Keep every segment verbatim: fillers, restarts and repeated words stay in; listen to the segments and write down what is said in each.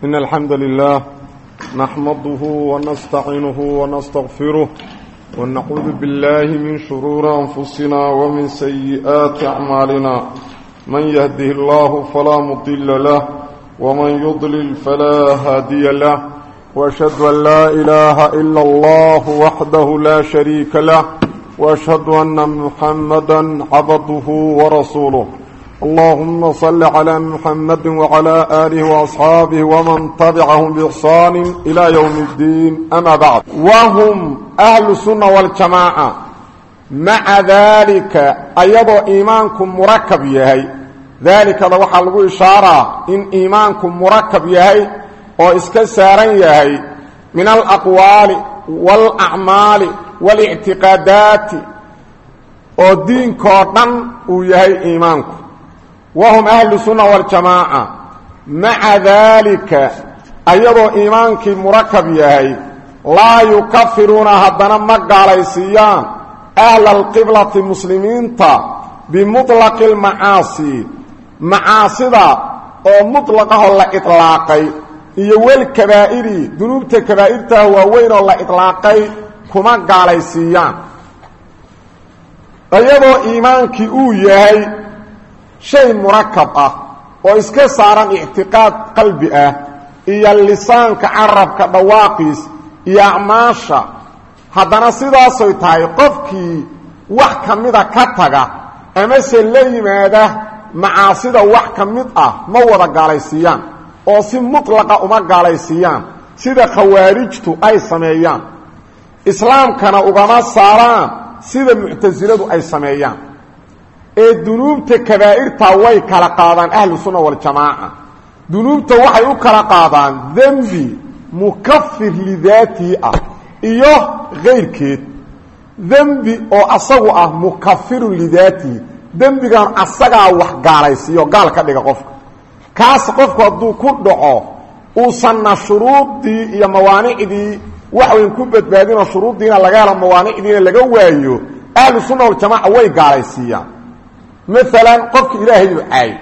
إن الحمد لله نحمده ونستعينه ونستغفره ونعوذ بالله من شرور أنفسنا ومن سيئات أعمالنا من يهده الله فلا مضل له ومن يضلل فلا هادي له وأشهد أن لا إله إلا الله وحده لا شريك له وأشهد أن محمدا عبده ورسوله اللهم صل على محمد وعلى آله وأصحابه ومن تبعهم بإحسان إلى يوم الدين أما بعد وهم أهل السنة والجماعة مع ذلك أيضا إيمانكم مركب يهي ذلك ذوحى له إشارة إن إيمانكم مركب يهي وإسكسارا يهي من الأقوال والأعمال والاعتقادات ودين كورنا ويهي إيمانكم وهم أهل السنة والجماعة مع ذلك أيضا إيمانك مركب يهي لا يكفرون هدنا مقاليسيان أهل القبلة المسلمين بمطلق المعاصي معاصي أو مطلقه الله إطلاقي يوال كبائري ذنوبة كبائرته ووين الله إطلاقي كما قاليسيان أيضا إيمانك أويهي شيء مركب اه وإسكي صارا اعتقاد قلبي اه إيا اللسان كعرب كدواقيس إيا عماشا هذا نصيدا سويتاي قفكي وحكا ميدا كتاقا أما سلي ماذا معاصيدا وحكا ميدا موضا قاليسيان وصي مطلقا أما قاليسيان سيدا خوارجتو أي سميان إسلام كان أغما صاران سيدا معتزلدو أي سميان ee dunuubta kabaa'irta way kala qaadaan ahlu sunna wal jamaa dunuubta waxay u kala qaadaan dambi mukaffir lidaati ah iyo geyrkeed dambi oo asagu ah mukaffir lidaati dambigan asaga wax gaalaysiyo gaal ka dhiga qofka kaas qofku haduu ku dhaco uu sanna shuruudii iyo mawaanicdii wax weyn ku badbaadina shuruudiina laga helo mawaanicdiina laga waayo ahlu sunna wal jamaa way gaalaysiiyaan مثلا قفك إلهي يعاي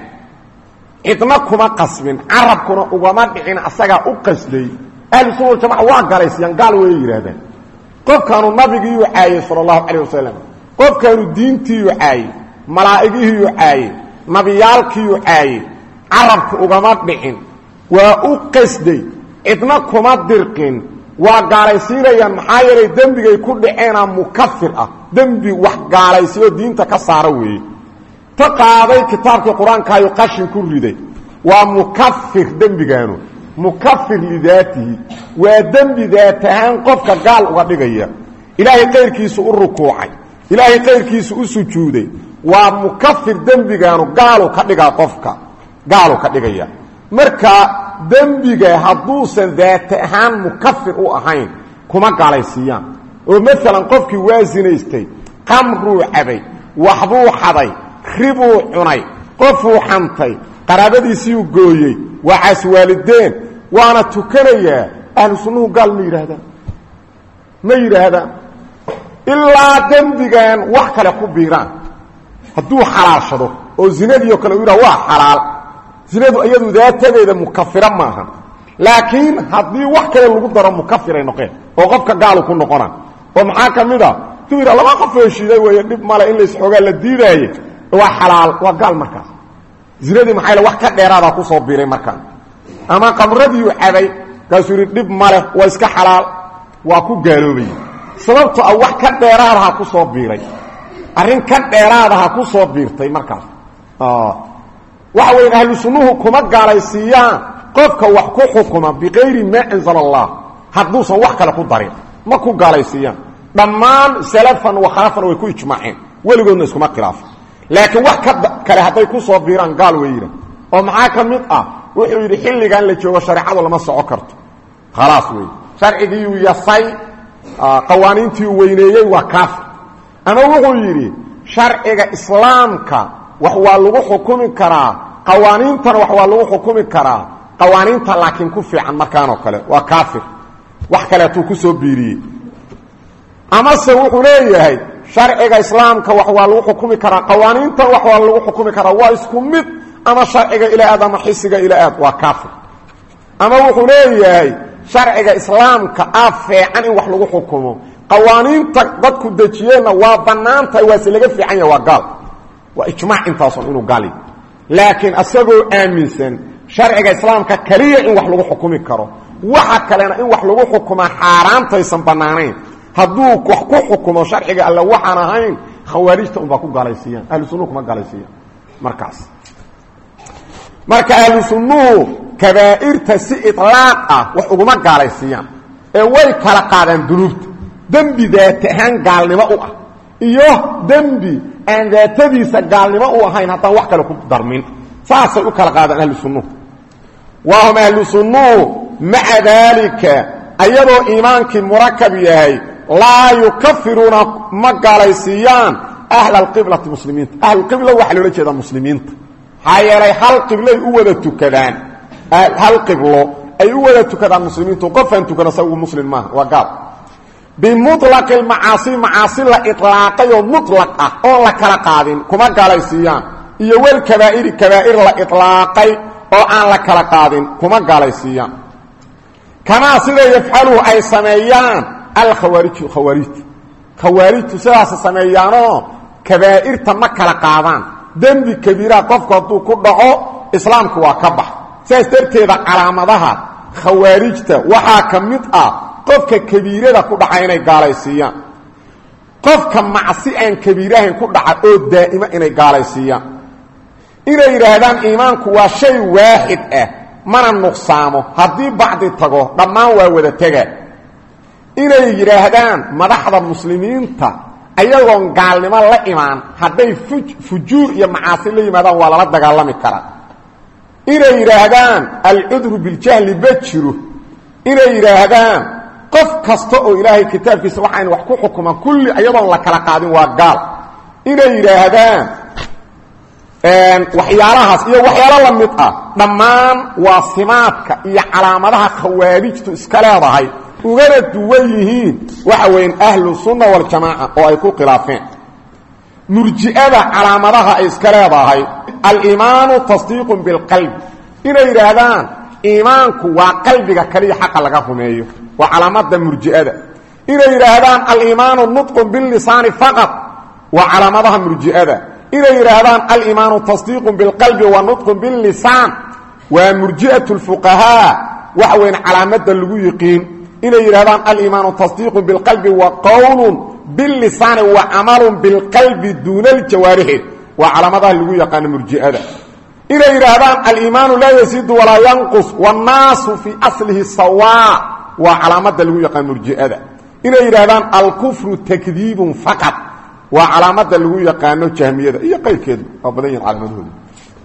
إطنا كما قسمين عرب كنا أغما دعين أساقا أقسلي أهل السنة والجماعة وقاليسيان قالوا إيه هذا قف كانوا النبي يعاي صلى الله عليه وسلم قف كانوا الدين تي يعاي ملائكه يعاي نبيالك يعاي عرب أغما دعين وأقسلي إطنا كما درقين وقاليسيان ينحايري دنبي يكون دعينا مكفر دنبي وقاليسيان دين تكساروي فقاضي كتابك القرآن كايو قشن كل ومكفر دنبغانو مكفر لذاته ودنب ذاتهان قفك قال وقبقيا إلهي غير كيسو الركوعي إلهي غير كيسو السجودي ومكفر دنبغانو قالوا كبقا قفك قالوا كبقيا مركا دنبغا حدوثا ذاتهان مكفر أهين كما قال يسيان ومثلا قفك وازنيستي قمرو عبي وحبو حبي خربوا عني قفوا حنطي قرابديسيو غويي وعاس والدين وانا تكنيا اهل سنه قال مير هذا مير هذا الا دنبغان wax kale ku biiraan haduu xalaashado oo zinadiyo kale uu waa xalaal zinadu iyadu daateeda mukaffira maaha laakiin hadii wax kale lagu daro mukaffiray noqon oo qofka gaal ku noqona oo maxaa kamida tuura laba qof heshiiday way dib mala in la isxoga la diidaayay waa xalaal waa gaal markaas zinadii maxay la wax ka dheeraada ku soo biiray markaan ama qamradii uu cabay kaasuri dib male waa iska xalaal waa ku gaaloobay sababtoo ah wax ka dheeraada ku soo biiray arrin ka dheeraada ku soo biirtay markaas ah waxa weyn ahlu sunnuhu kuma gaalaysiiyaan qofka wax ku xukuma biqayri ma anzal Allah haduusan wax kale ku darin ma ku gaalaysiiyaan dhammaan salafan wa khalafan way ku ijmaaceen waligoodna iskuma khilaafan laakiin wax kale haday ku soo biiraan gaal weeyra oo maxaa kamid ah wuxuu yiri xilligan la joogo shariicadu lama soco karto khalaas weey sharcigii uu yasay qawaaniintii uu weyneeyay waa kaaf ama wuxuu yiri sharciga islaamka wax waa lagu xukumi karaa qawaaniintana wax waa lagu xukumi karaa qawaaniinta laakiin ku fiican markaan oo kale waa kaafir wax kale tuu ku soo biiriyay ama se wuxuu leeyahay sharciga islaamka wax waa lagu xukumi karaa qawaaniinta wax waa lagu xukumi karaa waa isku mid ama sharciga ila aad ama xisiga ila aad waa kaafir ama wuxuu leeyahay sharciga islaamka ah fiican in wax lagu xukumo qawaaniinta dadku dajiyeenna waa banaantahay waa si laga fiican yahay waa gaal waa ijmaac intaason inuu gaali laakiin asagoo aaminsan sharciga islaamka kaliya in wax lagu xukumi karo waxa kalena in wax lagu xukumaa xaaraantaysan banaanayn hadduu wax ku xukumo sharciga alla waxaan ahayn khawaarijta unbaa ku gaalaysiiyaan ahlu sunnuhu kuma gaalaysiiyaan markaas marka ahlu sunnuhu kabaa'irta si itlaaq ah wax uguma gaalaysiiyaan ee way kala qaadaan dunuubta dembi daat ahaan gaalnimo u ah iyo dembi aan daatadiisa gaalnimo u ahayn haddaan wax kale ku darmin saasay u kala qaadaan ahlu sunnuhu wahum ahlu sunnuhu maca daalika ayadoo iimaankii murakab yahay laa yukafiruuna ma gaalaysiiyaan ahla alqiblati muslimiinta ahlulqibla waxaa loola jeedaa muslimiinta maxaa yeelay hal qiblay u wada tukadaan hal qiblo ay u wada tukadaan muslimiintu qofaan tukana sagu muslim maaha waa gaal bimuطlaqi lmacaasi macaasi la iطlaaqay oo muطlaq ah oon la kala qaadin kuma gaalaysiiyaan iyo walkabaa'iri kabaa'ir la iطlaaqay oo aan la kala qaadin kuma gaalaysiiyaan kamaa sida yafcaluhu ay sameeyaan alkhawaariju khawaarijta khawaarijtu sidaasa sameeyaanoo kabaa'irta ma kala qaadaan dembi kabiiraha qofku hadduu ku dhaco islaamku waa ka bax sidaas darteeda calaamadaha khawaarijta waxaa ka mid ah qofka kabiirada ku dhaca inay gaalaysiiyaan qofka macsi aan kabiirahayn ku dhaca oo daa'ima inay gaalaysiiyaan inay yidhaahdaan iimaanku waa shay waaxid ah mana nuqsaamo haddii bacdi tago dhammaan waa wada tega inay yidhaahdaan madaxda muslimiinta ayagoon gaalnimo la imaan hadday fujuur iyo macaasi la yimaadaan waa lala dagaalami karaa inay yidhaahdaan alcudru biljahli ma jiro inay yidhaahdaan qof kasta oo ilaahay kitaabkiisa waxayna wax ku xukumaan kulli ayadoon la kala qaadin waa gaal inay yidhaahdaan waxyaalahaas iyo waxyaalo la mid ah dhammaan waa simaadka iyo calaamadaha khawaarijtu iska leedahay ugana duwan yihiin waxa weeyaan ahlu sunna wal jamaa oo ay ku khilaafeen murji'ada calaamadaha ay iska leedahay al-iimaanu tasdiiqun bil qalbi inay yiraahdaan iimaanku waa qalbiga kaliya xaq laga rumeeyo waa calaamada murji'ada inay yiraahdaan al-iimaanu nutqun bil lisani faqat waa calaamadaha murji'ada inay yiraahdaan al-iimaanu tasdiiqun bil qalbi wa nutqun bil lisan waa murji'atu al-fuqaha waxa weyn calaamada lagu yiqiin inay yiraahdaan al-iimaanu tasdiiqun bil qalbi wa qawlun bil lisan wa amalun bil qalbi duna al jawarih wa calaamadaha lagu yaqaan murji'ada inay yiraahdaan al-iimaanu la yazidu wa la yanqus wan nasu fi aslihi sawa wa calaamada lagu yaqaan murji'ada inay yiraahdaan al-kufru takdibun faqat wa calaamada lagu yaqaano jahmiyada iyo qayrkeedu oo badan yihiin calaamadooda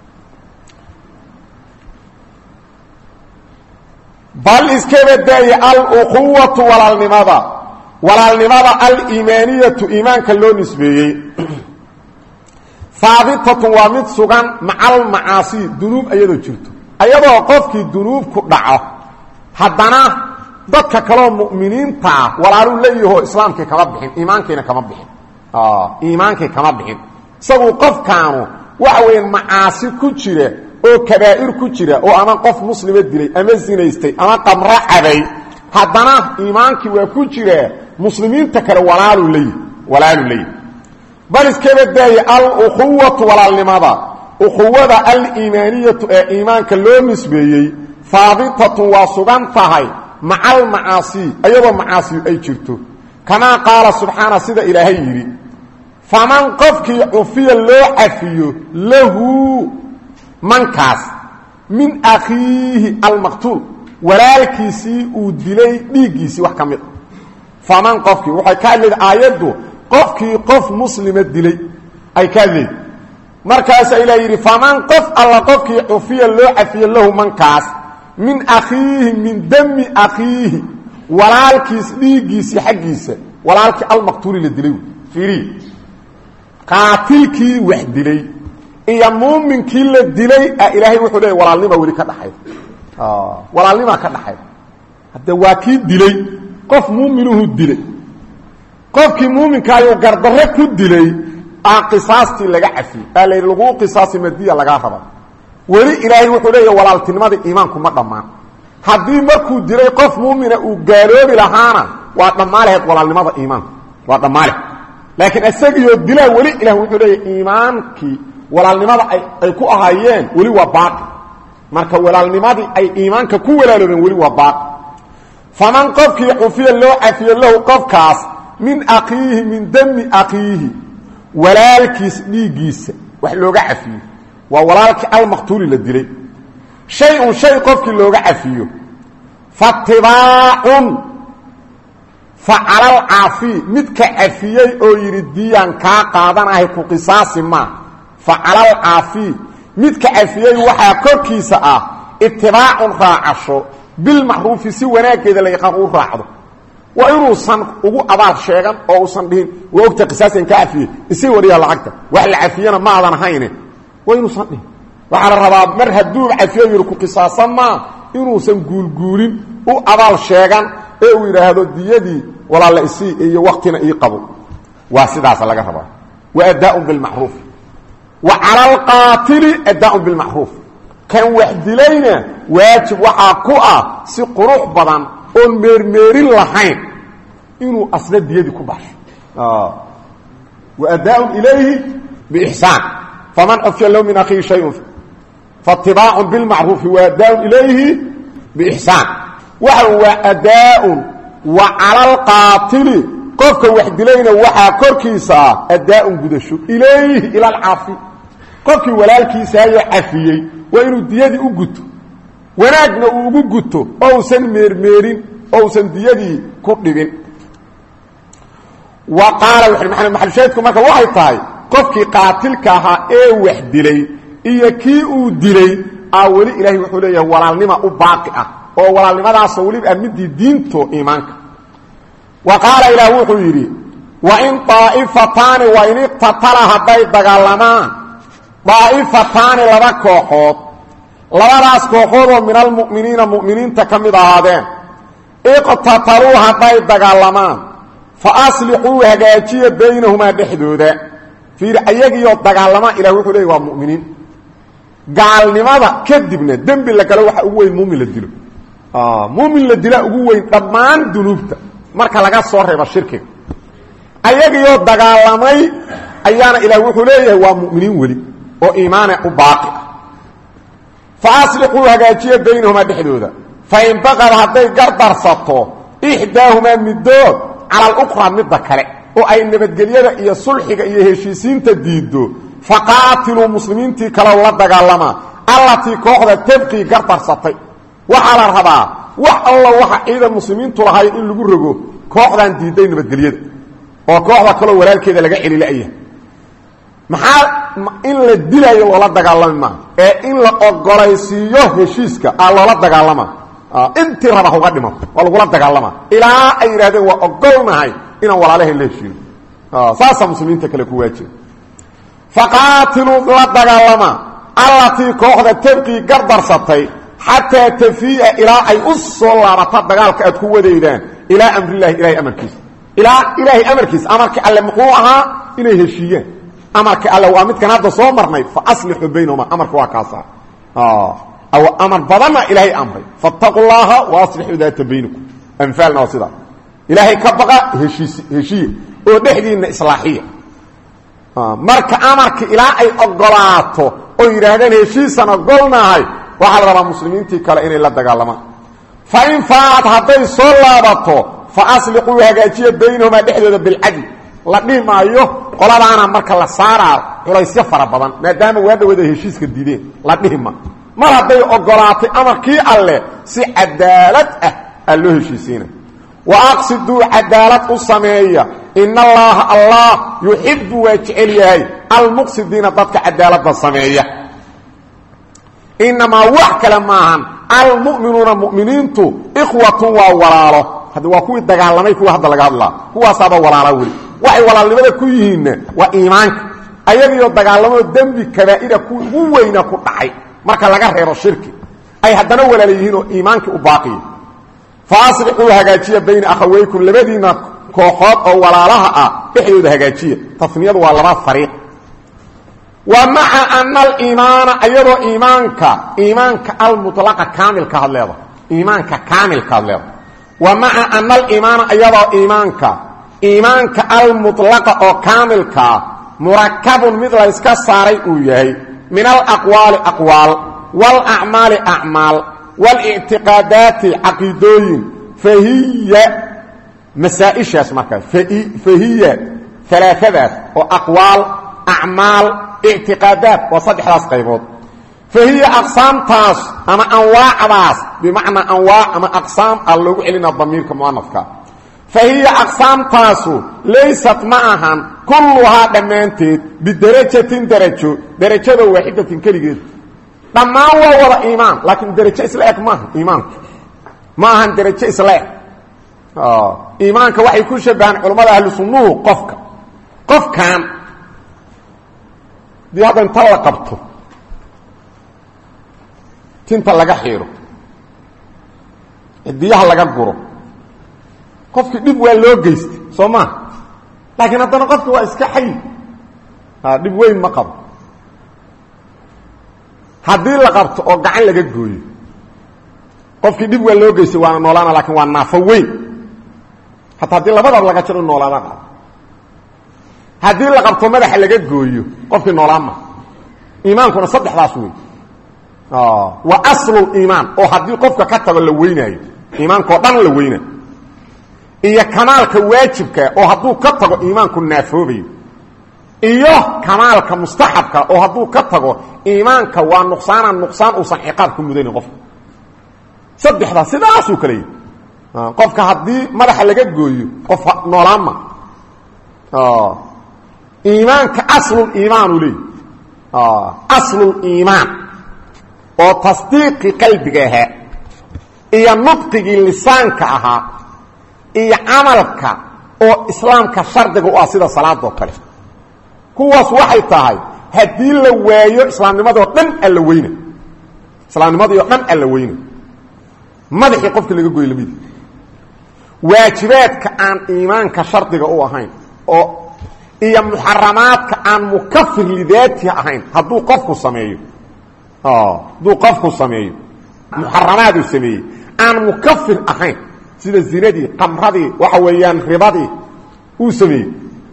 bal iskabadaya al-ukhuwatu walaalnimada walaalnimada al-iimaaniyatu iimaanka loo nisbeeyey haabitatun waa mid sugan macal macaasi dunuub ayadoo jirto ayadoo qofkii dunuub ku dhaco haddana dadka kaloo mu'miniinta ah walaaluu leeyahoo islaamkii kama bixin iimaankiina kama bixin iimaankii kama bixin isagu qofkaanu waxa weeyaan macaasi ku jira oo kabaa'ir ku jira oo ama qof muslima dilay ama zinaystay ama qamra cabay haddana iimaankii waa ku jira muslimiinta kale walaaluu leeyahay walaaluu leeyahay bal iskabadaya al-ukhuwatu walaalnimada ukhuwada al-iimaaniyatu ee iimaanka loo nisbeeyey haabitatun waa sugan tahay macal macaasi ayadoo macaasi ay jirto kamaa qaala subxaana sida ilaahay yidhi faman qofkii cufiya loo cafiyo lahu mankaas min akhiihi almaqtuul walaalkiisii uu dilay dhiiggiisii wax ka mid a faman qofkii waxay ka hadlayda aayaddu qofkii qof muslima dilay ay ka hadlayda markaasaa ilaah yidhi faman qof alla qofkii cufiya loo cafiyo lahu mankaas min akhiihi min dami akhiihi walaalkiis dhiiggiisii xaggiisa walaalkii almaqtuuli la dilay fiiri qaatilkii wax dilay iyo muuminkii la dilay ilaahay wuxuu leeyahay walaalnima weli ka dhaxay ah walaalnima ka dhaxay hadda waa kii dilay qof muuminuhu dilay qofkii muuminka ayuu gardarro ku dilay aa qisaastii laga cafiyey baa la lagu qisaasi madiya laga raba weli ilaahay wuxuu leeyahay walaaltinimada iimaanku ma dhammaan haddii markuu diray qof muumina uu gaaloobi lahaana waa dhammaalaheed walaalnimada iimaanka waa dhammaale laakiin isagiyo dilaa weli ilaah wuxuu leeyahay iimaankii walaalnimada ay ay ku ahaayeen weli waa baaqi marka walaalnimadii ay iimaanka ku walaaloobeen weli waa baaqi faman qofkii cufiya loo cafiyo lahu qofkaas min aqiihi min dami aqiihi walaalkiis dhiiggiisa wax looga cafiyo waa walaalkii almaqtuuli la dilay shay-un shay qofkii looga cafiyo faatibaacun facala alcaafi midka cafiyey oo yidhi diyaan kaa qaadanahay ku qisaasi maa facala alcaafi midka cafiyey waxaa korkiisa ah itibaacun raacasho bilmacruufi si wanaaggeeda la yaqaan uu raacdo waa inuusan ugu abaal sheegan oo uusan dhihin waa ogta qisaasan ka cafiyey isii wariyaa lacagta wax la cafiyana ma aadan ahayne waa inuusan dhihin waxaa la rabaa mar hadduu cafiyo yidhi ku qisaasan maa inuusan guulguulin u abaal sheegan ee uu yidhaahdo diyadii walaala isii iyo waktina ii qabo waa sidaas laga rabaa wa adaaun bilmacruuf wa cala alqaatili adaaun bilmacruuf kan wax dilayna waajib waxaa ku ah si qurux badan oon meermeerin lahayn inuu asna diyadii ku baxsho wa adaaun ilayhi biixsaan faman cufiya lahu min akhiihi shayun faatibaacun bilmacruufi wa adaaun ilayhi biixsaan waxa waa adaaun wa cala alqaatili qofka wax dilayna waxaa korkiisa ah adaaun gudasho ilayhi ila alcaafi qofkii walaalkiisa ayuu cafiyey waa inuu diyadii u guto wanaagna uu ugu guto oo uusan meermeerin oo uusan diyadii ku dhibin wa qaala wuxuu maxamed maxalsheedku marka waxay tahay qofkii qaatilka ahaa ee wax dilay iyo kii uu dilay aa weli ilaahay wuxuu leeyahay walaalnima u baaqi ah oo walaalnimadaasoo weliba midii diinto iimaanka wa qaala ilaah wuxuu yidhi wa in daa'ifataani wa in iqtatala hadday dagaalamaan daa'ifataani laba kooxood labadaas kooxood oo min almu'miniina mu'miniinta ka mid ahaadeen iqtataluu hadday dagaalamaan fa aslixuu hagaajiya baynahumaa dhexdooda fiir ayagiioo dagaalamaan ilah wuxuu leeyay waa mu'miniin gaalnimada kadibna dembi la galo waxa ugu weyn muumin la dilo muumin la dila ugu weyn dhammaan dunuubta marka laga soo reebo shirkiga ayagiioo dagaalamay ayaana ilaah wuxuu leeyahay waa mu'miniin weli oo iimaana u baaqi ah fa aslixuu hagaajiya baynahumaa dhexdooda fain baqad hadday gardarsato ixdaahumaa middood cala alukhraa midda kale oo ay nabadgelyada iyo sulxiga iyo heshiisiinta diiddo faqaatiluu muslimiintii kaleoo la dagaalamaa allatii kooxda tabqii gardarsatay waxaa la rabaa wax alla waxa ciidan muslimiintu lahayn in lagu rogo kooxdan diidday nabadgelyada oo kooxda kaloo walaalkeeda laga celila'ya maxaa in la dilayo loola dagaalami maa ee in la ogolaysiiyo heshiiska aa loola dagaalama intii raba uga dhimato waa lagula dagaalama ilaa ay yidhahdeen waa ogolnahay inaan walaalahayn la heshiino saasaa muslimiinta kale ku waajiba faqaatiluu la dagaalama allatii kooxda tabqii gardarsatay xataa tafii'a ilaa ay u soo laabata dagaalka aad ku wadaydaan ilaa amrillahi ilahay amarkiisa ilaa ilaahay amarkiisa amarkii alle muxuu ahaa inay heshiiyeen amarka alle waa midkan hadda soo marnay fa aslixuu baynahuma amarka waa kaasa amar badanna ilaahay amray fattaqu llaha wa aslixuu daata baynikum anfaalna waa sidaa ilaahay ka baqa heshiis heshiiye oo dhexdiinna islaaxiya marka amarka ilaa ay ogolaato oo yidhaahdeen heshiisan ogolnahay waxaa la rabaa muslimiintii kale inay la dagaalamaan fa in faacad hadday soo laabato fa aslixuu hagaajiya baynahumaa dhexdooda bilcadl la dhihi maayo qoladaana marka la saaraa culaysyo fara badan maadaama waa dhawada heshiiska diideen la dhihi ma mar hadday ogolaatay amarkii alleh si cadaalad ah aa loo heshiisiina wa aqsiduu cadaalad u sameeya in allaha allah yuxibu waa jecel yahay almuqsidiina dadka cadaaladda sameeya inamaa wax kale maahan almu'minuuna mu'miniintu ikhwatun waa walaalo hadda waa kuwii dagaalamay kuwa hadda laga hadlaa kuwaasaaba walaala weli waxay walaalnimada ku yihiinna waa iimaanka ayagiioo dagaalamoo dembi kabaa'ira ku ugu weyna ku dhacay marka laga reebo shirki ay haddana walaala yihiin oo iimaankii u baaqiya fa aslixuu hagaajiya bayna akhawaykum labadiina kooxood oo walaalaha ah dhexdooda hagaajiya tasniyadu waa laba fariiq wa maca ana aliimaana iyadoo iimaanka iimaanka almutlaqa kaamilka had leeda iimaanka kaamilkaad leedahay wa maca ana aliimaana iyadoo iimaanka iimaanka almutlaqa oo kaamilkaa murakabun mid la yska saaray uu yahay min alaqwaali aqwaal waalacmaali acmaal walictiqaadaati caqiidooyin fahiya masaaishaas markaa fahiya alaaadaas oo aqwaal acmaal ictiqaadaat waa saddexdaas qaybood fahiya aqsaamtaas ama anwaacdaas bimacnaa anwaac ama aqsaam a loogu celina damiirka muanafka fahiya aqsaamtaasu laysat ma ahan kulluhaa dhammaanteed bidarajatin darajo darajada waaxidatin keligeed dhammaan waa wada iimaan laakiin darajo isla eg maaha iimaanku ma ahan darajo isla eg iimaanka waxay ku shabahaan culammada ahlu sunnuhu qofka qofkan dii hadda inta la qabto tinta laga xiiro cidiyaha laga guro qofkii dhib waa loo geystay soo maa laakiin haddana qofki waa iska xay dhib weyn ma qabo haddii la qabto oo gacan laga gooyo qofkii dhib waa loo geystay waana noolaana lakin waa naafo weyn hataa haddii labadaba laga jiro noolaada qabo haddii la qabto madaxa laga gooyo qofkii noolaan ma iimaankuna saddexdaas wey waa asluliimaan oo haddii qofka ka tago la weynaayo iimaankao dhan la weynayo iyo kamaalka waajibka oo hadduu ka tago iimaanku naafoobayo iyo kamaalka mustaxabka oo hadduu ka tago iimaanka waa nuqsaana nuqsaan uusan ciqaab ku mudaynin qofka saddexdaas sidaasuu kale yahy qofka haddii madaxa laga gooyo qof noolaanma iimaanka asluliimaanu leey asluliimaan oo tasdiiqii qalbiga ahaa iyo nudqigii lisaanka ahaa iyo camalka oo islaamka shardiga u ah sida salaadoo kale kuwaas waxay tahay haddii la waayo islaamnimadoo dhan alla weyna islaamnimadii oo dhan alla weyna madaxii qofka laga goy lamidi waajibaadka aan iimaanka shardiga u ahayn oo iyo muxaramaadka aan mukafir lidaatiha ahayn hadduu qofku sameeyo hadduu qofku sameeyo muxaramaaduu sameeyey aan mukafir ahayn sida zinadii qamradii waxa weeyaan ribadii uu sameeyey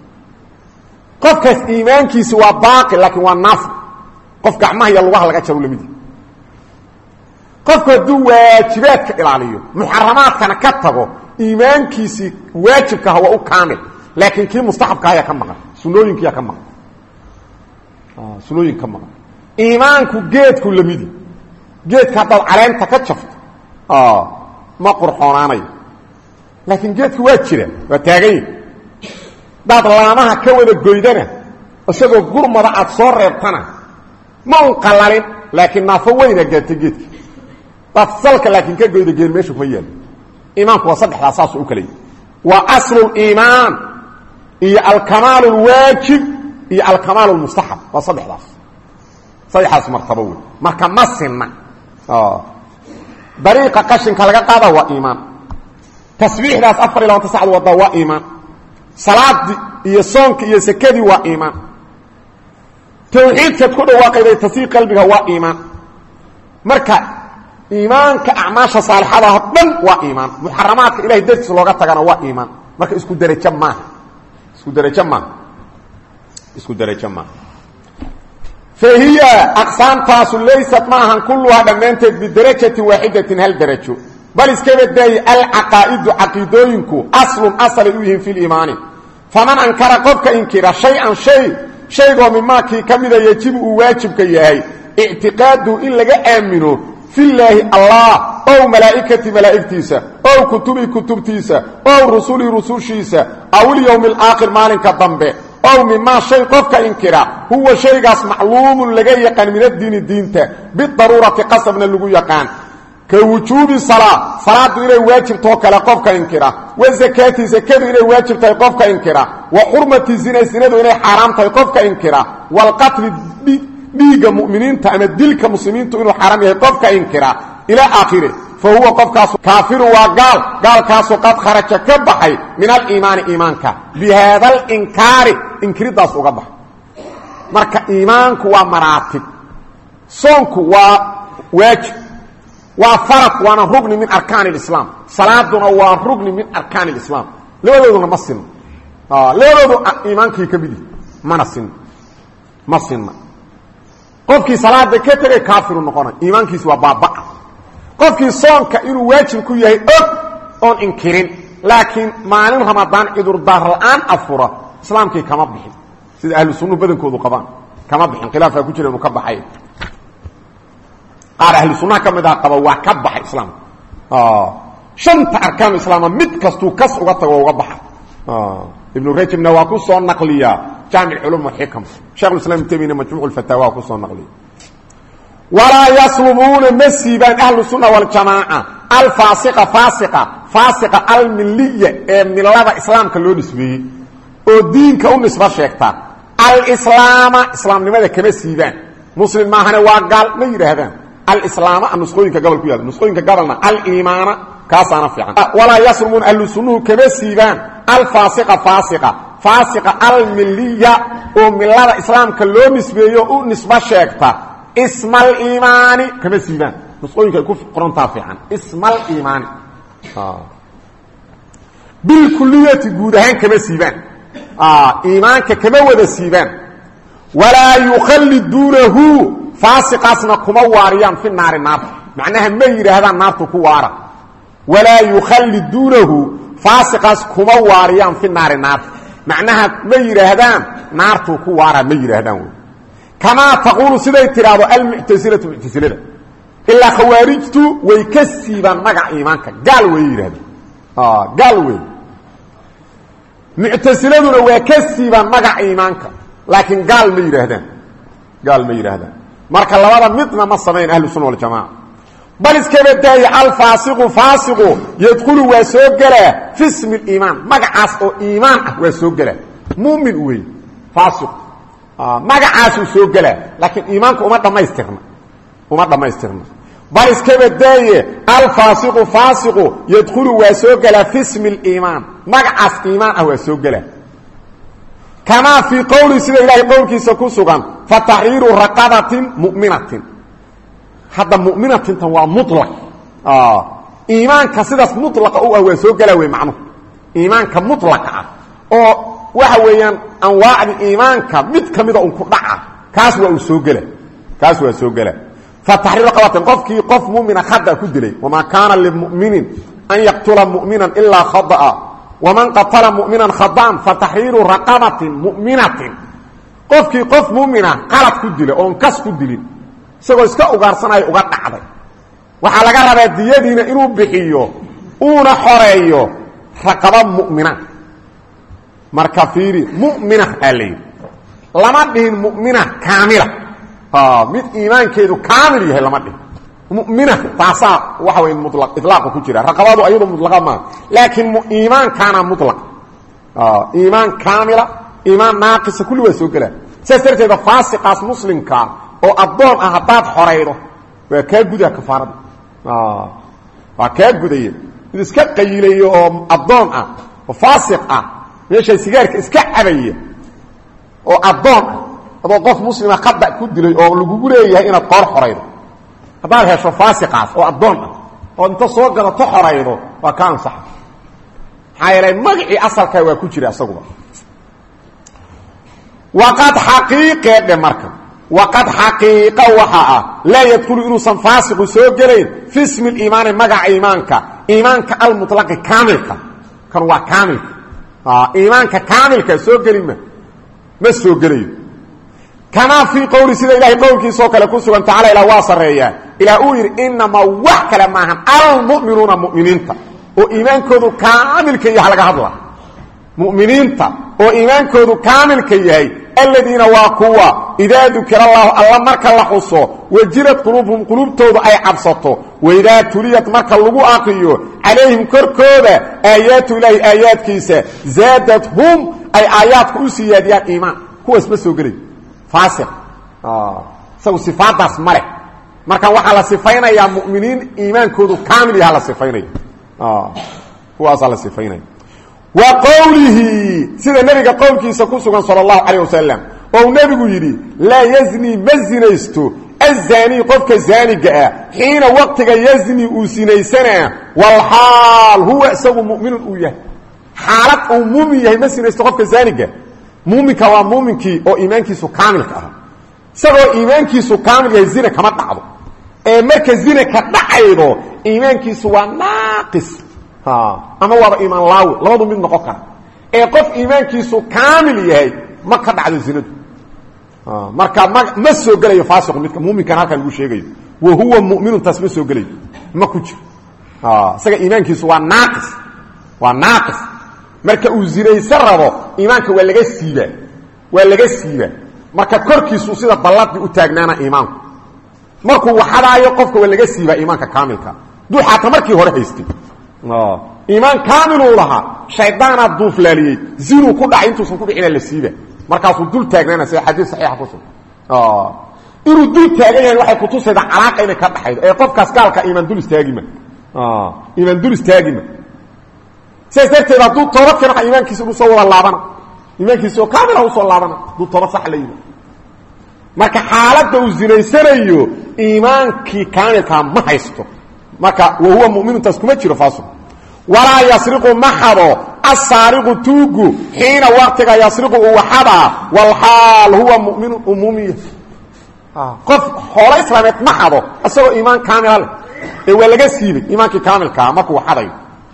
qofkaas iimaankiisi waa baaqi laakiin waa naafir qof gacmaha iyo lugaha laga jaro lamidi qofku hadduu waajibaadka ilaaliyo muxaramaadkana ka tago iimaankiisii waajibkaha waa u kaamil laakiin kii mustaxabka ayaa ka maqan sunooyinkiyaa ka maqan sunooyin ka maqan iimaanku geedku lamidi geedka haddaad caleenta ka jafto ma qurxoonaanayo laakiin geedku waa jira waa taagan yahi daad laamaha ka wada goydana isagoo gurmada aad soo reebtana ma un qalalin laakiin naafo weyna gaarta geedka daad salka laakiin ka goyda geen meesha kuma yaalo iimaanku waa saddexdaas saasuu u kala yahy waa asluliimaan iyo alkamaal lwaajib iyo alkamaal lmustaxab waa saddexdaas saddexdaas martabo wey marka ma sinna dariiqa qashinka laga qaada waa iimaan tasbiixdaas afar iyo labatan sacad wada waa iimaan salaadii iyo soonka iyo sakadii waa iimaan tawxiidkaad ku dhawaaqayday tasii qalbiga waa iimaan marka iimaanka acmaasha saalixadaha dhan waa iimaan muxaramaadka ilahay dartiisa looga tagana waa iimaan marka isku darajo maaha isku darajo maaha isku darajo maaha fahiya aqsaamtaasu laysat ma ahan kulluhaa dhammaanteed bidarajatin waaxidatin hal darajo bal iska badaayi alcaqaa'idu caqiidooyinku aslun asalay u yihiin fi liimaani faman ankara qofka inkira shay-an shay shaygoo mimaakii ka mida yejibu uu waajibka yahay ictiqaadu in laga aamino filaahi allah ow malaa'ikati malaa'igtiisa ow kutubii kutubtiisa ow rusulii rusushiisa aw ilyowmi alaakhir maalinka dambe ow mimaa shay qofka inkira huwa shaygaas macluumun laga yaqaan min addiini diinta bidaruurati qasabna lagu yaqaan ka wujuubi salaa salaadu inay waajibtoo kale qofka inkira wa zakaati zakadu inay waajib tahay qofka inkira wa xurmati zina zinadu inay xaaraam tahay qofka inkira waalqatli dhiigga mu'miniinta ama dilka muslimiintu inuu xaaraam yahay qofka inkira ilaa aakhiri fa huwa qofkaasu kaafiru waa gaal gaalkaasu qad kharaja ka baxay min aliimaani iimaanka bi haada alinkaari inkiridaas uga baxay marka iimaanku waa maraatib soonku waa waajib وفرق وانا ركن من أركان الإسلام صلاة وركن من أركان الإسلام لولودنا مصن آه لولود إيمانك كبدي ما نصن مصن قفكي صلاة كتر كافر نقونا إيمانك سوى بابا قفكي صونك إنه واجب كيه أب أون إنكرين لكن معنى رمضان إذر دار الآن أفرا إسلامك كما بحي سيد أهل السنة بدن كودو قبان كما بحي انقلافة كتير المكبحين قال أهل السنة كما دا قبا وكبح إسلام آه شنت أركان الإسلام متكستو كس وغطا وغبح آه ابن رجب نواكو صون نقلية جامع العلوم والحكم شيخ الإسلام تيمين مجموع الفتاوى كو صون نقلية ولا يصلمون مسيبان أهل السنة والجماعة الفاسقة فاسقة فاسقة الملية من الله إسلام كاللون اسمه ودين كون نسبة شيكتا الإسلام إسلام لماذا كمسيبان مسلم ما هنا وقال ما يرى هذا الإسلام النسخوين قبل كيال النسخوين قبلنا الإيمان كاسانا فيها ولا يصلمون أهل السنة كمسيبان الفاسقة فاسقة فاسقة الملية ومن الله الإسلام كاللون اسمه نسبة شيكتا اسم الإيمان كمسيبان نسخوين كيكون في قرآن تافعا اسم الإيمان آه. بالكلية قودهان كما سيبان آه. إيمانك كما ودا سيبان ولا يخلدونه فاسقاسنا كما واريان في النار النار معناها مير هذا النار تكوارا ولا يخلدونه فاسقاس كما واريان في النار النار معناها مير هذا نار تكوارا مير هذا كما تقول سيدي تراب المعتزلة معتزلة إلا خوارجتو ويكسيبان مقع إيمانك قال وير هذا آه قال وير معتزلة ويكسيبان مقع إيمانك لكن قال مير هذا قال مير هذا marka labada midna ma sameyn ahlu sunna wal jamaa bal iska day al fasiqu fasiqu yadkhulu wa soo gala fi ism al iman magacaas oo iimaan ah waa soo gala muumin way fasiq ah magacaas uu soo gala laakiin iimaanku uma dhameystirna uma dhameystirna bal iska day al fasiqu fasiqu yadkhulu wa soo gala fi ism al iman magacaas iimaan ah waa soo gala كما في قول سيدة إلهي قول كيسا كسوغان فتحرير رقبة مؤمنة هذا مؤمنة هو مطلق آه. إيمان كسيدة مطلق أو هو سوغلوي معنه إيمان كمطلق أو وحويا أنواع الإيمان كمد كمد أنكردع كاسوا سوغلة كاسوا سوغلة فتحرير رقبة قف كي قف مؤمنة خدأ كدلي وما كان للمؤمن أن يقتل مؤمنا إلا خضأ ومن قتل مؤمنا خضعا فتحرير رقبة مؤمنة قفكي قف مؤمنة قالت كدلي او انكس كدلي سيقول اسكا اغارسناي اغا دعدي waxa laga rabaa diyadiina inuu bixiyo una xoreeyo raqaba mu'mina marka fiiri mu'mina alay lama dhihin mu'mina kaamila ha mid iimaankeedu kaamil yahay lama dhihin مؤمنة فاسا وحوين مطلق إطلاق كجرة رقباته أيضا مطلقة ما لكن إيمان كان مطلق آه. إيمان كاملة إيمان ناقص كل وسوكله سيسترت إذا فاسقاس مسلم كان أو أضوم أهداد حريره وكاك قد كفارة آه. وكاك قد إذا اسكاك قيلي أضوم أه وفاسق أه ميشي سيجارك اسكاك أبيه أو أضوم أضوم قف مسلم قد كدلي أو لقبوليه إن الطار حريره هذا هي فاسقاس او ادون او انت سو غلط خريرو وكان صح حيري مغعي اصلك waa ku jira asagu وقد حقيقه دمرك وقد حقيقه وحا لا يدخل انه فاسق سو غلين في اسم الايمان مغع ايمانك ايمانك المطلق كامل كان وا كامل اه ايمانك كامل سو غلين ما سو غلين كما في قول سيدة إلهي قول كي سوك لكسوا تعالى إلى واصرية إلى أوير إنما وحك لماهم المؤمنون مؤمنين وإيمان كودو كامل كي يحلق هذا مؤمنين وإيمان كودو كامل كي الذين واقوا إذا ذكر الله الله مركا لحصو وجرت قلوبهم قلوب تودو أي عبسطو وإذا تليت مركا اللغو آقيو عليهم كركودة آيات إلهي آيات كيسة زادتهم أي آيات كوسي يديان إيمان هو اسمه سوقري فاسق اه سو صفات اسمره marka waxa la sifaynaya mu'miniin iimaankoodu kaamil yahay la sifaynay ah kuwaas la sifaynay wa qawlihi sida nabiga qowlkiisa ku sugan sallallahu alayhi wasallam oo nabigu yiri la yazni mazinaysto الزاني قفك الزاني جاء حين وقتك يزني أسينيسنا والحال هو أسوى مؤمن أويه حالك أو مؤمن يهمسين يستقفك الزاني جاء مؤمنك ومؤمنك أو إيمانك سو كاملك سوى إيمانك سو كامل يزينك كما تعضو مركز زينك دعيدو إيمانك سو ناقص ها أما هو إيمان الله لابد من نقوكا قف إيمانك سو كامل يهي ما قد عدو زينده اه marka ma soo galayo faasiq midka muuminka halkan uu sheegayo wa huwa mu'min tasmi soo galayo ma ku jiro ah saga iimaankiisu waa naaqis waa naaqis marka uu ziraysan rabo iimaanka waa laga siiba waa laga siiba marka korkiisu sida ballad u taagnaana iimaanku markuu waxadaayo qofka waa laga siiba iimaanka kaamilka duu xataa markii hore haystay ah iimaan kaamil uu lahaa shaydaana duuflaaliyay zinu ku dhacay intuu ku dhicina la siiba markaasuu dul taagnaana sida xadiis saxiix ku sugan ah inuu dul taagan yahay waxay ku tusayda calaaqo inay ka dhaxaydo ee qofkaas gaalka iimaan dul istaagima ah iimaan dul istaagima saytarteed hadduu toobad kana iimaankiisa uu soo wada laabana iimaankiisa oo kaamil ah soo laabana duu toobad sax leeyahay marka xaaladda uu zinaysanayo iimaankii kaamilka ma haysto marka wa huwa mu'min taskuma jiro faasiq ولا يسرق محضو السارق توقو حين وقتك يسرق وحدا والحال هو مؤمن أمومي آه. قف حول إسلامات محضو أسرق إيمان كامل إيوه لغا سيبك إيمانك كامل كامك وحدا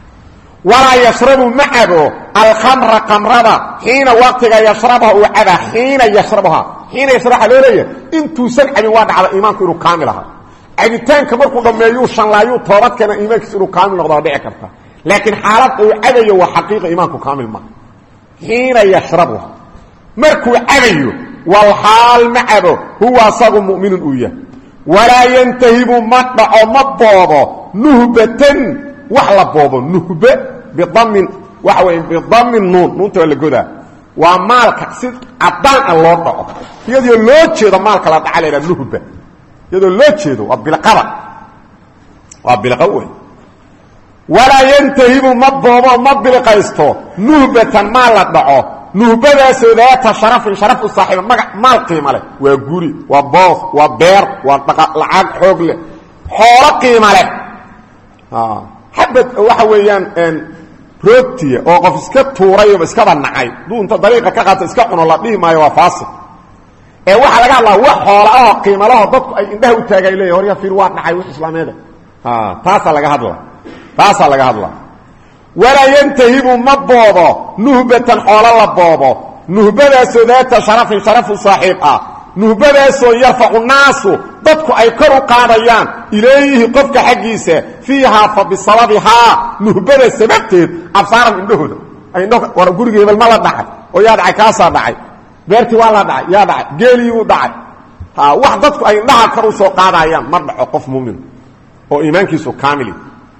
ولا يشرب محضو الخمر قمرضا حين وقتك يشربها وحدا حين يشربها حين يشربها لوليا انتو سنع بواد على إيمانك إنو كاملها عبتان كمركو لما شنلايو طورات كان إيمانك إنو كامل نغضا بيع كرتا لكن حالته عدي وحقيقة إيمانك كامل ما حين يشربها مركو عدي والحال معه هو صغ مؤمن أويه ولا ينتهب مطبع مطبابا نهبة وحلا بابا نهبة بضم وحوين بضم النون نون تولي قدا ومالك سيد عبدان الله رضعه يدي اللو تشيد مالك الله تعالى إلى النهبة يدي اللو تشيد وبالقبع وبالقوة ولا ينتهب مضبوبا مضبلقيستو نهبة ما لدعو نهبة سيدات شرف شرف الصاحب ما القيمة له وقوري وباص وبير ولعاق حوق له حول قيمة له آه. حبت وحويان ان بروتي او قف اسكا توري واسكا بنعي دو انت طريقه كقات اسكا قنو لدي ما يوا فاصل ee waxa laga hadlaa wax xoolo ah qiimo laha dadku ay indhaha u taagay leeyahay horiya fiir waa dhacay wax islaameeda ha taasa laga hadlaa taasa laga hadlaa wala yantahibu maboodo nuhbatan xoolo la boobo nuhbada sadaata sharaf sharaf saaxiib ah nuhbada soo yarfa'u naasu dadku ay kor u qaadayaan ilayhi qofka xaqiisa fiiha fa bisababiha nuhbada sababteed absaaran indhahooda ay indho war gurigeeda ma la dhacay oo yaa dhacay kaasa dhacay beerti waa la dhacay yaa dhacay geeli uu dhacay ha wax dadku ay indhaha kor u soo qaadayaan mar dhaco qof muumin oo iimaankiisu kaamil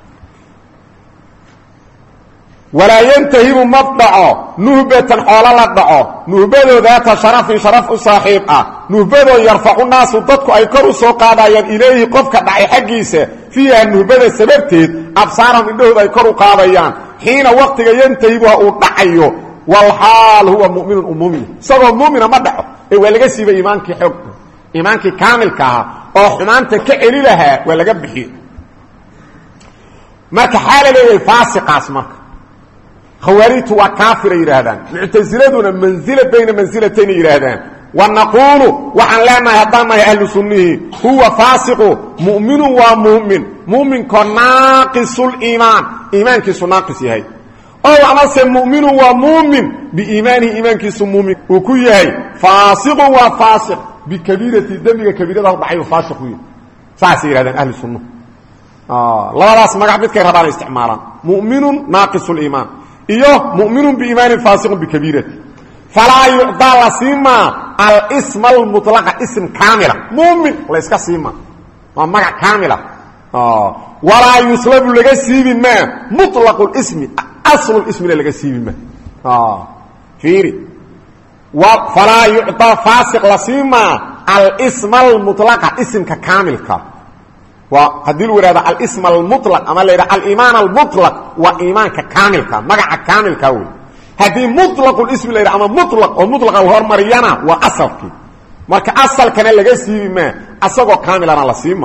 ولا ينتهب مطبعه نهبة حول لدعه نهبة ذات شرف شرف صاحبه نهبة يرفع الناس ضدك أي كرو سوقادا إليه قفك دعي حقيسة فيها النهبة سببتت أبصارهم إنه أي كرو قاديان حين وقتك ينتهبها ودعيه والحال هو مؤمن أمومي سوى مؤمن مدعه ولغا سيب إيمانك حق إيمانك كامل كها أو حمانتك كعلي لها ولغا بحي ماك حالة ليه الفاسق اسمك خواريت وكافر يرهدان معتزلتنا منزلة بين منزلتين يرهدان ونقول وعن لما يضم أهل سنه هو فاسق مؤمن ومؤمن مؤمن كناقص الإيمان إيمان كسو ناقص يهي أو أنس مؤمن ومؤمن بإيمان إيمان كسو مؤمن وكي يهي فاسق وفاسق بكبيرة الدم كبيرة ضعي فاسق ساسي يرهدان أهل السنة آه لا راس مقعبت كي ربان استعمالا مؤمن ناقص الإيمان إيوه مؤمن بإيمان فاسق بكبيرة فلا يعطى لسيما الاسم المطلق اسم كاملة مؤمن ليس كسيما ومقع كاملة آه. ولا يسلب لك سيب ما مطلق الاسم أصل الاسم لك سيب ما آه. فيري فلا يعطى فاسق لسيما الاسم المطلق اسم كامل كا وقد الوراد الاسم المطلق اما ليرى الايمان المطلق وايمان كامل كا مغا كامل كا هذه مطلق الاسم ليرى اما مطلق ومطلق الهور مريانا واصل marka asal kana laga siibi ma asagoo kaamilana la siima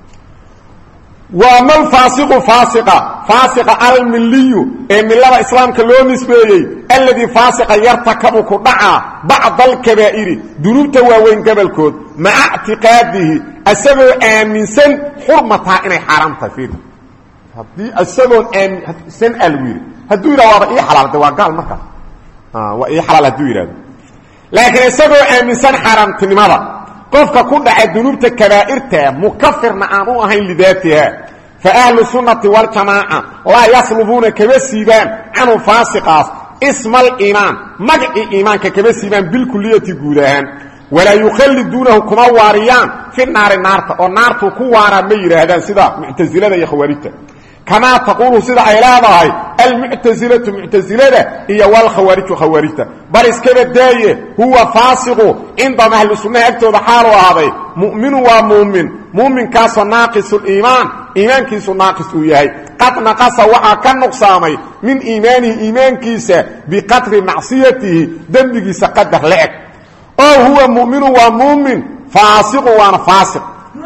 waa mal faasiqu faasiqa faasiqa almilliyu ee millada islaamka loo nisbeeyey alladii faasiqa yartakabu ku dhaca bacd alkabaa'iri dunuubta waaweyn gabalkood maca ictiqaadihi asagoo aaminsan xurmataa inay xaaraam tahay fiida haddii isagoon aaminsan alwiiri hadduu yidhah waaba ii xalaal de waa gaal markaas waa ii xalaal hadduu yidhahdo laakiin isagoo aaminsan xaaraamtinimada qofka ku dhaca dunuubta kabaa'irta mukafirna aan u ahayn lidaatiha fa ahlu sunnati waljamaaca laa yaslubuuna kama siibaan canhu faasiqaas isma aliimaan magacii iimaanka kama siibaan bilkuliyati guud ahaan walaa yukhalliduunahu kuma waariyaan fi naari naarta oo naartuu ku waaraa ma yidhaahdaan sida muctasilada iyo khawaarijta kamaa taquulu sida ay leedahay almuctasilatu muctasilada iyo walkhawaariju khawaarijta bal iskaba daaye huwa faasiqu cindahum ahlu sunnaha agtooda xaaluu ahaaday mu'minu waa muumin muuminkaasoo naaqisuliimaan iimaankiisu naaqis uu yahay qad naqasa waxaa ka nuqsaamay min iimaanihi iimaankiisa biqadri macsiyatihi dembigiisa qadar la-eg oo huwa muminu waa muumin faasiqu waana faasiq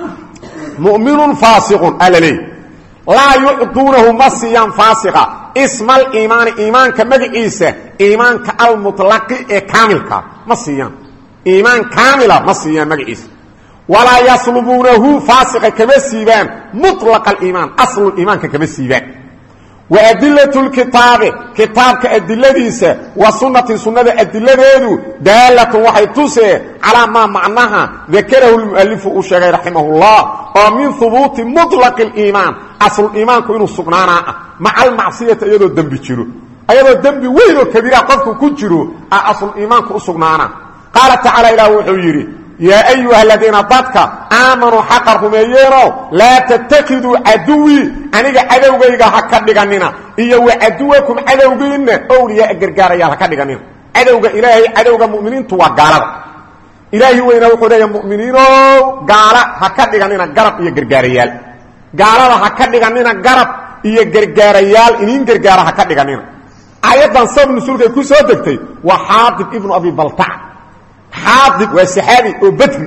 muminun faasiqun alaleey laa yucduunahu ma siiyaan faasiqa isma aliimaani iimaanka magaciisa iimaanka almutlaqi ee kaamilka ma siiyaan iimaan kaamila ma siiyaan magaciisa walaa yaslubuunahu faasiqa kama siibaan mutlaqa aliimaan asluliimaanka kama siibaan wa adilatu lkitaabi kitaabka adiladiisa wa sunnati sunnada adiladeedu daalatun waxay tusee calaa maa macnaha dakarahu lmu'alifu uu sheegay raximahullah oo min hubuuti mutlaqi aliimaan asluliimaanku inuu sugnaanaa ah maca almacsiyati iyadoo dembi jiro ayadoo dembi weyn oo kabiiraha qofku ku jiro a asluliimaanku u sugnaana qaala tacaala ilaah wuxuu yidhi yaa ayuha aladiina dadka aamanuu xaqa rumeeyeenow laa tattakiduu caduwii aniga cadowgayga ha ka dhiganina iyo wa caduwakum cadowgiinna owliyaa gargaarayaal ha ka dhiganina cadowga ilaahay cadowga mu'miniintu waa gaalada ilaahi weyna wuxuu leeya mu'miniinow gaala ha ka dhiganina garab iyo gargaarayaal gaalada ha ka dhiganina garab iyo gargaarayaal iniin gargaara ha ka dhiganina aayaddan sabab nusuulkay ku soo degtay waa xaatib ibnu abi baltac xaadib waa saxaabi oo badri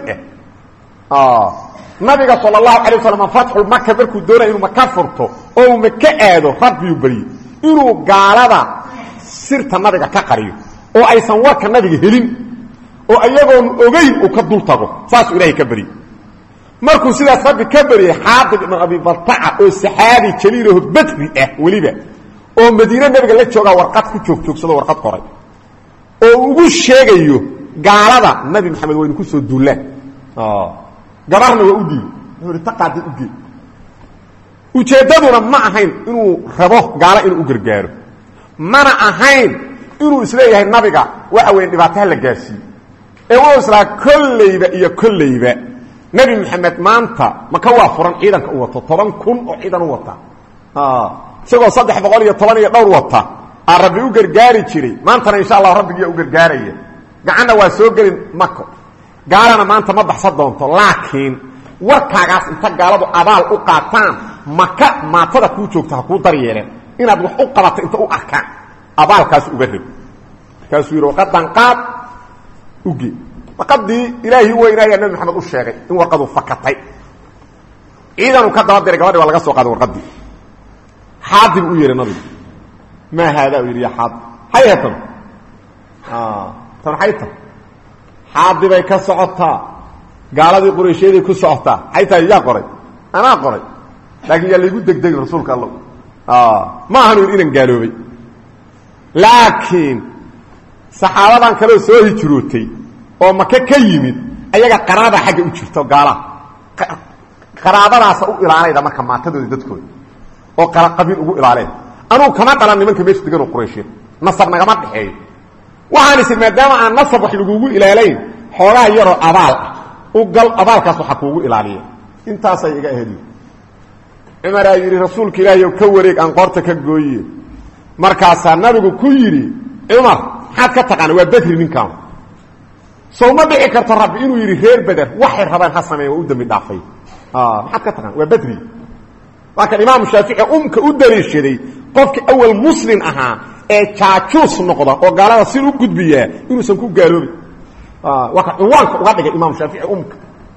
ah nabiga sal allahu alay wasalam fatxul maka markuu doonaya inuu maka furto oo uu maka aado rabbiyuu baryey inuu gaalada sirta nabiga ka qariyo oo aysan warka nabiga helin oo ayagoon ogeyn uu ka dul tago saasuu ilaahay ka baryey markuu sidaas rabbi ka baryey xaadib ibn abi baltaca oo saxaabi jaliilaho badri ah weliba oo madiine nabiga la joogaa warqad ku joogtoogsado warqad qoray oo ugu sheegayo gaalada nabi maxamed waynu ku soo duulaan gabarna waa u diiday wuxuu ihi taqaadi u gee ujeeddaduna ma ahayn inuu rabo gaalo inuu u gargaaro mana ahayn inuu isleeyahay nabiga waxa weeye dhibaataha la gaarsiiyo ee wuu islaa kollayba iyo kollayba nebi maxamed maanta maka waa furan ciidanka u wato toban kun oo ciidan u wata isagoo saddex boqol iyo toban iyo dhowr wata aa rabbi u gargaari jiray maantana insha allah rabbigiiya u gargaaraya gacanna waa soo gelin mako gaalana maanta ma baxsan doonto laakiin warkaagaas inta gaaladu abaal u qaataan maka maatada kuu joogta ha kuu daryeeleen inaad wax u qabato inta u arkaan abaalkaas uga rab markaasuu yidhi warqadan qaad uge warqadii ilaahii weynaayaa nabi maxamed u sheegay in warqadu fakatay ciidanuu ka daba diray gabadhi waa laga soo qaaday warqadii xaadib u yeehay nabigu maa haadaa u yidhi ya xaadib hay hetan tan ay tahay xaadibay ka socotaa gaaladii quraysheeday ku socotaa ay tahay yaa qoray anaa qoray laakiin yaa laygu degdegin rasuulka alla ma ahanu yidhi inan gaaloobay laakiin saxaabadan kaleo soo hijrootay oo maka ka yimid ayaga qaraaba xagga u jirto gaalaha qaraabadaasa u ilaalayda marka maatadooda dadkooda oo qabiil ugu ilaaleen anugu kama dhalan nimanka meesha deganoo quraysheed nasab nagama dhexeeyo waxaan isi maadaama aan nasab wax lagugu ilaalayn xoogaa yaroo abaal ah u gal abaalkaas waxa kuugu ilaaliya intaasay iga ahedi cumaraa yidhi rasuulka ilaahay ka wareeg aan qoorta ka gooye markaasaa nabigu ku yidhi cumar maxaad ka taqaana waa bedri ninkaan sow ma dhici karto rabbi inuu yidhi reer beder waxay rabaan ha sameeya waa u dambi dhaafay maxaad ka taqaana waa bedri waa kan imaamu shaafici umka u daliishaday qofkii awal muslim ahaa ee jaajuus noqda oo gaalada si u gudbiyaa inuusan ku gaaloobin waa ka ciwaanka uga dhigay imaamu shaafici umka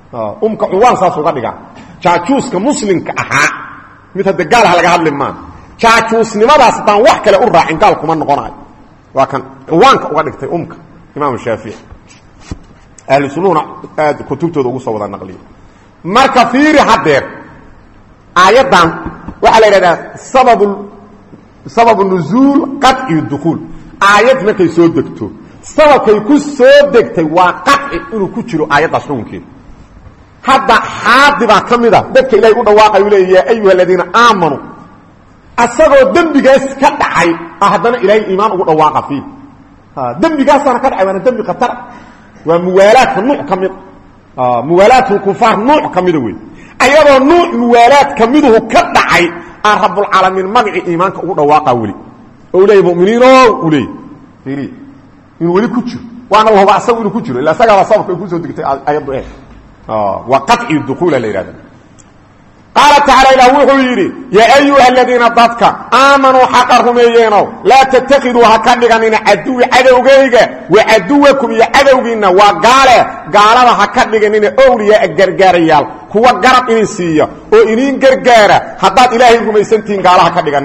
umka cuwaan saas uga dhiga jaajuuska muslimka ahaa mid hadda gaal ha laga hadli maa jaajuusnimadaas baan wax kale u raacin gaal kuma noqonayo waa kan cuwaanka uga dhigtay umka imaam shaafici ahlu sunnah aad kutubtooda ugu soo wada naqliyo marka fiiri hadeer aayadan waxa la yiraahdaa sabab sabab nuzul qat'i dukhul aayad markay soo degto sababkay ku soo degtay waa qat'i inuu ku jiro aayadaas xukunkeeda hadda haadiba kamida dadka ilaahay u dhawaaqay uu leeyahay ayuha alladina aamanu asagoo dambigaas ka dhacay haddana ilaahay iimaan ugu dhawaaqa fiir ha dambigaasana ka dhacay waa dambi qatar waa muwaalaat nuuc kamid ah muwaalaat kufaar nuuc kamid weey ayadoo nuuc muwaalaat kamiduhu ka dhacay aan rabbul alamin magci iimaanka ugu dhawaaqa wali oo leeyahay muuminiino uu leeyahay fiiri in wali ku jiro waana huwa asagu inuu ku jiro ila asaga sababka ku soo degtay ayadu ee اه وقطع الدخول ليراد قال تعالى له وحيري يا ايها الذين ضدك امنوا حقهم يينو لا تتخذوا هكذا عدو عدوغيغا وعدوكم يا عدوغينا وقال قال هكذا اولياء غرغاريال كوا غرب ان سيا او انين غرغارا حتى الهي رميسنتين قال هكذا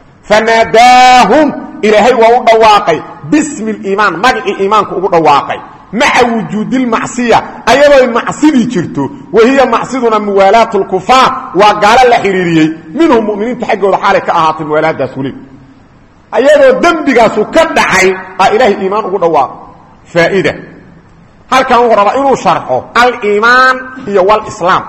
فناداهم الهي ودواقي باسم الايمان مجد ايمانك ودواقي مع وجود المعصية أيضا المعصية جرته وهي معصية موالات الكفار وقال الحريري منهم مؤمنين تحقوا لحالك أهات الموالات داسولين أيضا دنبغا سكدحي إله إيمان قدوا فائدة هل كان رأيه شرحه الإيمان هي والإسلام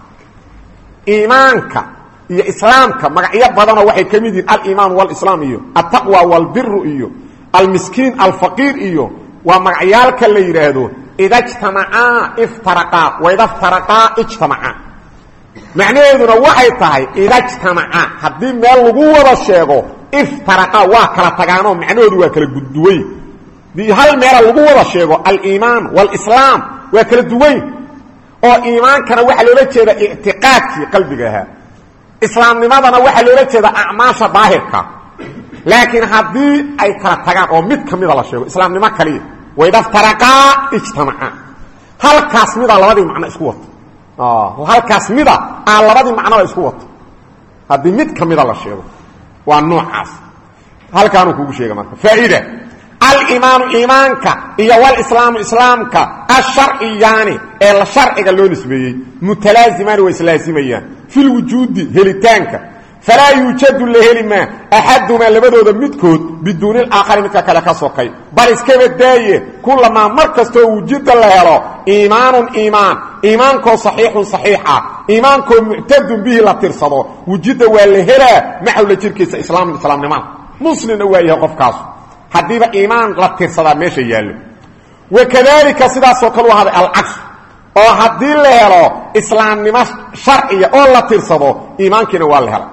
إيمانك هي إسلامك مقعيات بدنا وحي كميدين الإيمان والإسلام إيو التقوى والبر إيو المسكين الفقير إيو ومعيالك اللي يرادو إذا اجتمعا افترقا وإذا افترقا اجتمعا معنى يدنا وحي طهي إذا اجتمعا حدين ميال لغوة الشيغو افترقا واكرا تغانو معنى يدو واكرا قدوي دي هل ميال لغوة الشيغو الإيمان والإسلام واكرا قدوي او إيمان كان وحي لولتش إذا اعتقاد في قلبك إسلام لماذا وحي لولتش إذا أعماش ظاهرك لكن هذه أي كرا تغان او مد كميد الله الشيغو إسلام لما كليه وإذا افترقا اجتمعا هل كاسمدا لبدي معنى اسكو وات اه هل كاسمدا aan labadi macno isku wato hadii mid kamid la sheego waa noocaas halkaan uu kugu sheegay marka faa'iida al iimaan iimaanka iyo wal islaam islaamka ash-shar'iyani ee sharciga loo nisbeeyay mutalaaziman wa islaazimayaan fil wujudi helitaanka فلا يوجد لهلما أحدنا لبدو مدكود بدون الآخر مثل كلا كسوكي بل اسكب الداية كلما مركز تو وجد لهلا إيمان إيمان إيمانكو صحيح صحيحة إيمانكو معتد به لا ترصده وجد والهلا محول تركيس إسلام الإسلام نمان مسلم نوائيه قف كاسو حديبا إيمان لا ترصده ماشي يالو وكذلك سيدا سوكلوا هذا العكس oo hadii la helo islaamnimo sharciya oo la tirsado iimaankina waa la helo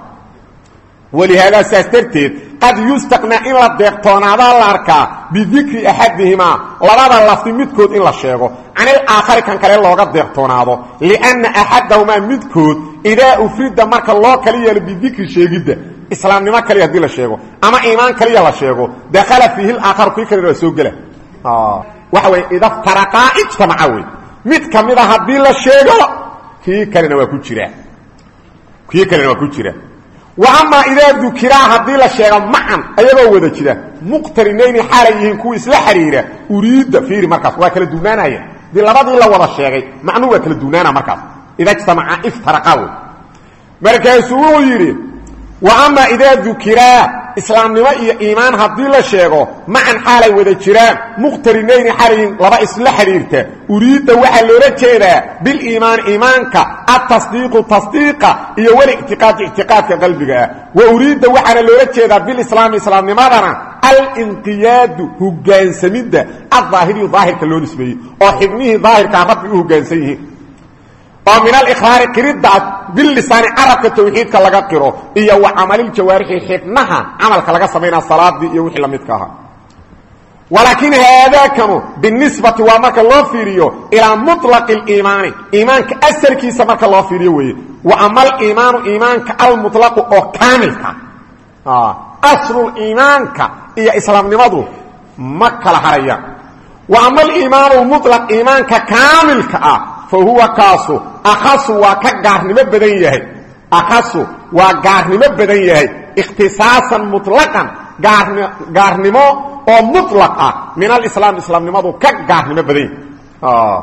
ولهذا ساسترتيد قد يستقنع إن لا ديقتون هذا الأركا بذكر أحدهما لبدا اللفظ مدكود إن لا شيغو عن الآخر كان كان الله قد ديقتون هذا لأن أحدهما مدكود إذا أفرد مارك الله كليا بذكر شيغد إسلام نما كليا دي لا شيغو أما إيمان كليا لا شيغو دخل فيه الآخر في كليا رسول له آه وحوي إذا افترقا اجتمعوا mid kamida hadii la sheego kii kalena waa ku jira kii kalena waa ku jira wa amma ila dhukira hadii la sheego macan ayagoo wada jira muqtarinayn xalayeen ku isla xiriira uriida fiiri markaas waa kala duunaanaya di labadii la wada sheegay macnu waa kala duunaana markaas ida ijtamaca iftaraqaw markaas uu yiri wa amma ila dhukira islaamnimo iyo iimaan hadii la sheego macan xalay wada jiraan muqtarinayn xariin laba isla xiriirta uriida waxa loo jeedaa bil iimaan iimaanka at-tasdiiq tasdiiqa iyo wal i'tiqaad i'tiqaadka qalbiga wa uriida waxa loo jeedaa bil islaam islaamnimadana al inqiyad hugaansamida adh-dhahiri dhaahirka loo nisbeeyay oo xibnihi dhaahirka rabbi uu hugaansan ومن الإخبار قريدة باللسان عرب التوحيد كاللغا قرو إيا وعمل الجوارح حكمها عمل كاللغا سمينا الصلاة دي يوحي لمدكها ولكن هذا كانوا بالنسبة ومك الله فيريو إلى مطلق الإيمان إيمانك أسر كيسا مك الله فيريو وعمل إيمان إيمانك المطلق أو كاملك آه. أسر الإيمانك إيا إسلام نمضو مكة لحريا وعمل إيمان المطلق إيمانك كاملك آه. فهو كاسو أخص وكغارنمة بدن يهي أخص وغارنمة بدن يهي اختصاصا مطلقا غارنمة أو مطلقا من الإسلام إسلام نمضو كغارنمة بدن آه.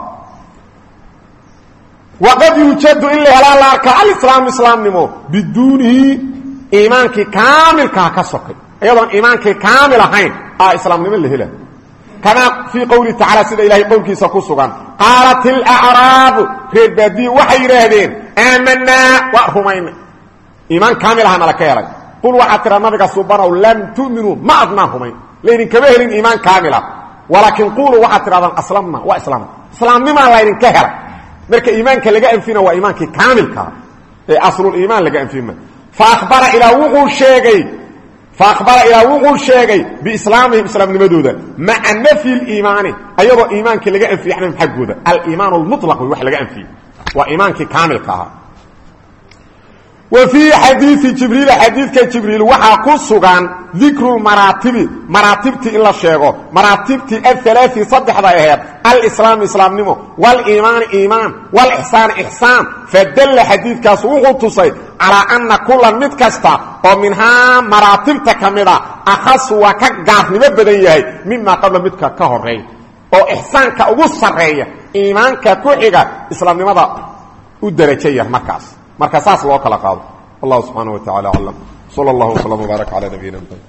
وقد يوجد إلا هلا لارك الإسلام إسلام نمو بدونه إيمانك كامل كاكسوك أيضا إيمانك كامل هين آه إسلام نمو اللي هلا كما في قوله تعالى سيدة إلهي قولك سكسوغان قالت الأعراب خير بادي وحي رهدين آمنا وأرهمين إيمان كامل هين لك يا رجل قل وحتر النبي سبحانه لم تؤمنوا ما أدناهمين لأن كبيرين إيمان كاملة ولكن قولوا وحتر أسلمنا وإسلام إسلام نما لأن كهر marka iimaanka laga anfina waa iimaanki kaamilka ee aslul iimaan laga anfina fa akhbara ila wuxuu sheegay fa akhbara ila wuxuu sheegay bi islaamihim islaamnimadooda ma anfi al iimaan ayado iimaanka laga anfiyana xaqooda al iimaan al mutlaq wax laga anfiyo waa iimaanki kaamilka ah وفي حديث جبريل حديث جبريل وحا كسغان ذكر المراتب مراتبتي إلا شيغو مراتبتي الثلاثي صدح ضايهات الإسلام إسلام نمو والإيمان إيمان والإحسان إحسان فدل حديث كاسوغو تصي على أن كل متكستا ومنها مراتبتا كمدا أخص وكقاف نمبدنيه مما قبل متكا كهرين أو إحسان كأغصر ريه إيمان ككوحيغا إسلام نمدا ودرجيه مكاس marka saas loo kala qaado Allah subhanahu wa ta'ala alam sallallahu alayhi wa sallam wa baraka ala nabiyina